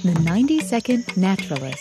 The 90-Second Naturalist.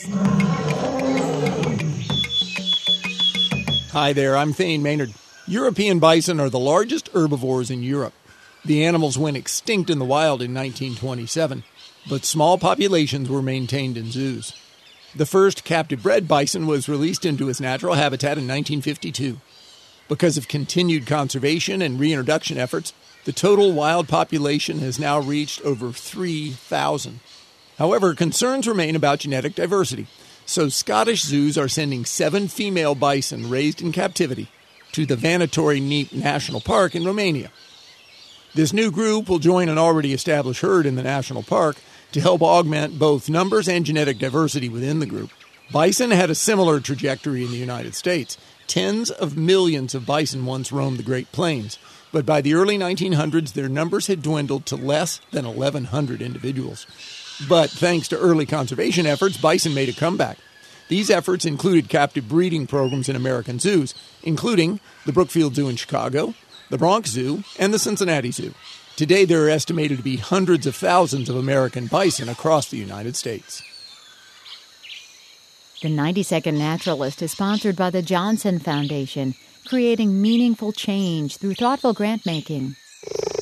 Hi there, I'm Thane Maynard. European bison are the largest herbivores in Europe. The animals went extinct in the wild in 1927, but small populations were maintained in zoos. The first captive-bred bison was released into its natural habitat in 1952. Because of continued conservation and reintroduction efforts, the total wild population has now reached over 3,000. However, concerns remain about genetic diversity, so Scottish zoos are sending 7 female bison raised in captivity to the Vanatory Neep National Park in Romania. This new group will join an already established herd in the national park to help augment both numbers and genetic diversity within the group. Bison had a similar trajectory in the United States. Tens of millions of bison once roamed the Great Plains, but by the early 1900s, their numbers had dwindled to less than 1,100 individuals. But thanks to early conservation efforts, bison made a comeback. These efforts included captive breeding programs in American zoos, including the Brookfield Zoo in Chicago, the Bronx Zoo, and the Cincinnati Zoo. Today, there are estimated to be hundreds of thousands of American bison across the United States. The 90-Second Naturalist is sponsored by the Johnson Foundation, creating meaningful change through thoughtful grant-making.